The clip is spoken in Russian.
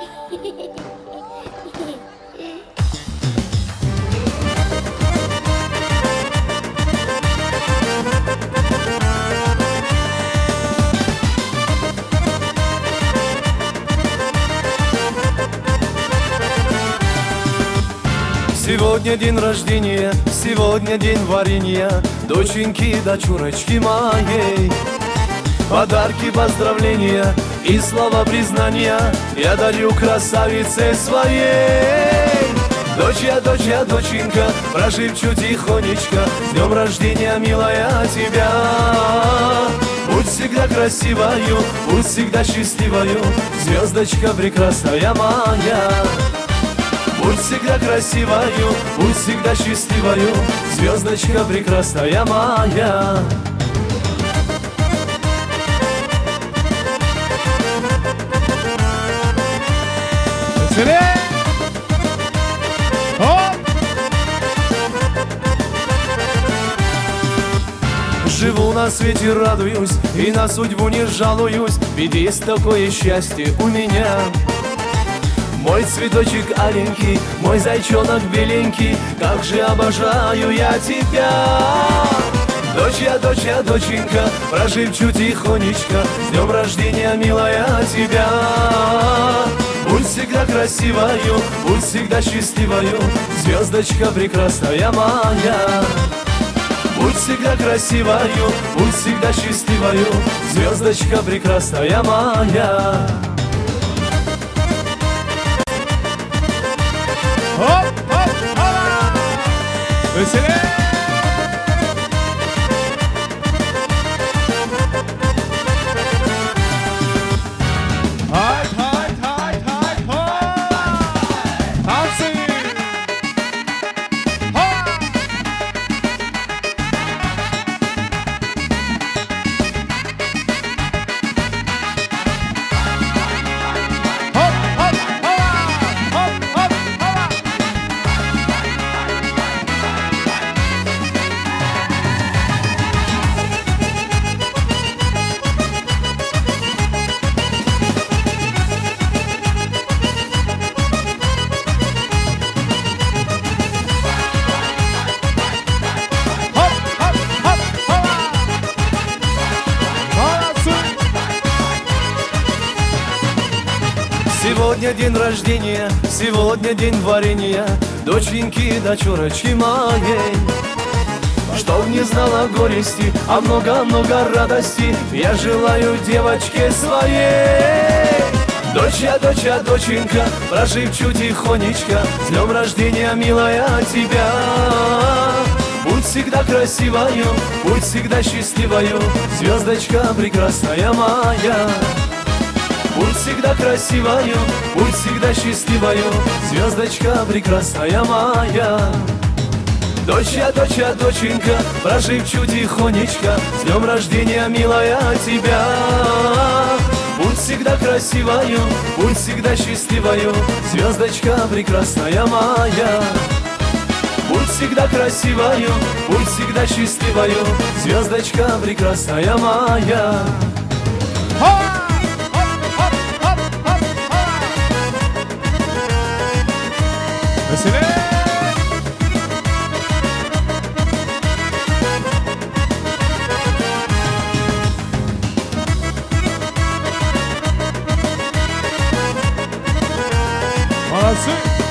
Сегодня день рождения, сегодня день варенья доченьки, дочурочки моей. Подарки, поздравления и слова признания я дарю красавице своей. Доченька, прошепчу тихонечко: с днем рождения, милая, тебя. Будь всегда красивою, будь всегда счастливою, звездочка прекрасная моя. Будь всегда красивою, будь всегда счастливою, звездочка прекрасная моя. Живу на свете, радуюсь и на судьбу не жалуюсь, ведь есть такое счастье у меня. Мой цветочек аленький, мой зайчонок беленький, как же обожаю я тебя. Доченька, прошепчу тихонечко: с днем рождения, милая, тебя. Будь всегда красивою, будь всегда счастливою, звездочка прекрасная моя. Будь всегда красивою, будь всегда счастливою, звездочка прекрасная моя. Веселее! Сегодня день рождения, сегодня день варенья доченьки, дочурочки моей. Чтоб не знала горести, а много-много радости я желаю девочке своей. Доченька, прошепчу тихонечко: с днем рождения, милая, тебя. Будь всегда красивою, будь всегда счастливою, звездочка прекрасная моя. Будь всегда красивою, будь всегда счастливою, звездочка прекрасная моя. Доченька, прошепчу тихонечко: с днем рождения, милая, тебя. Будь всегда красивою, будь всегда счастливою, звездочка прекрасная моя. Будь всегда красивою, будь всегда счастливою, звездочка прекрасная моя. Веселее! Молодцы!